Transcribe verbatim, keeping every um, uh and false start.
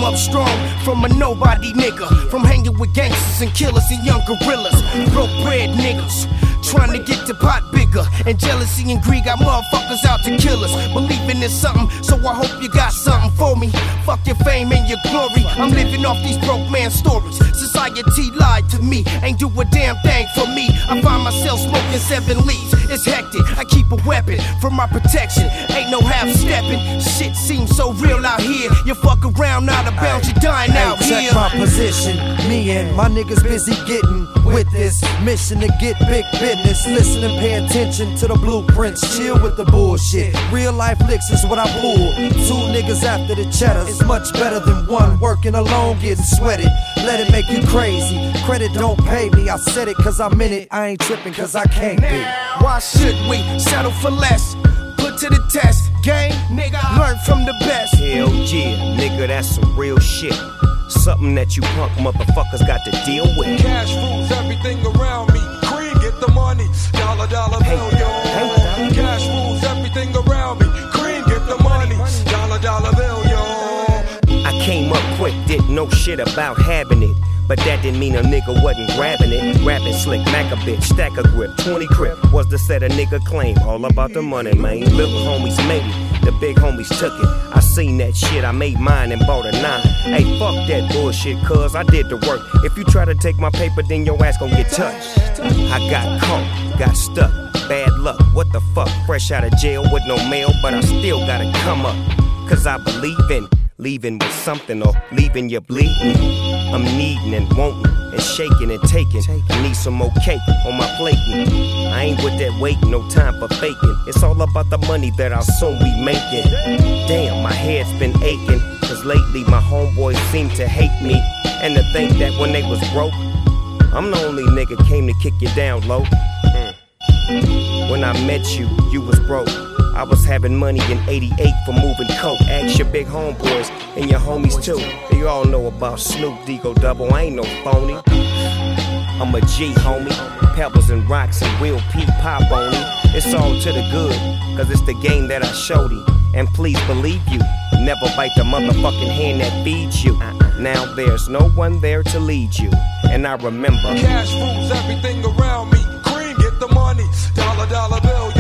up strong from a nobody nigga, from hanging with gangsters and killers and young gorillas. Broke bread niggas trying to get the pot bigger, and jealousy and greed got motherfuckers out to kill us. Believing in something, so I hope you got something for me. Fuck your fame and your glory, I'm living off these broke man stories. Society lied to me, ain't do a damn thing for me. I find myself smoking seven leaves, it's hectic. I keep a weapon for my protection, ain't no half stepping. Shit seems so real out here, you fuck around out of bounds, you dying hey, out check here. My position, me and my niggas busy getting with this mission to get big business. Listen and pay attention to the blueprints, chill with the bullshit. Real life licks is what I pull. Two niggas after the cheddar, it's much better than one working alone getting sweated. Let it make you crazy, credit don't pay me. I said it cause I'm in it, I ain't tripping cause I can't be. Why should we settle for less? Put to the test, gang, nigga, learn from the best. Hell yeah, nigga, that's some real shit. Something that you punk motherfuckers got to deal with. Cash rules everything around me. Cream, get the money. Dollar, dollar bill, yo. Hey. Cash rules everything around me. Cream, get the money. Dollar, dollar bill, yo. I came up quick, didn't know shit about having it. But that didn't mean a nigga wasn't grabbing it. Rapping slick, Mac a bitch, stack a grip, twenty crip was the set a nigga claim. All about the money, man. Little homies made it, the big homies took it. I seen that shit, I made mine and bought a nine. Hey, fuck that bullshit, cuz I did the work. If you try to take my paper, then your ass gon' get touched. I got caught, got stuck, bad luck. What the fuck? Fresh out of jail with no mail, but I still gotta come up. Cause I believe in leaving with something or leaving you bleeding. I'm needing and wanting and shaking and taking. I need some more cake on my plate. I ain't with that waiting, no time for faking. It's all about the money that I'll soon be making. Damn, my head's been aching, cause lately my homeboys seem to hate me. And to think that when they was broke, I'm the only nigga came to kick you down low. Mm. When I met you, you was broke. I was having money in eighty-eight for moving coke. Ask your big homeboys and your homies too. They all know about Snoop Digo Double. I ain't no phony. I'm a G, homie. Pebbles and rocks and real P pop on it. It's all to the good, cause it's the game that I showed him. And please believe you, never bite the motherfucking hand that feeds you. Now there's no one there to lead you. And I remember cash rules everything around me. Cream, get the money. Dollar, dollar bill,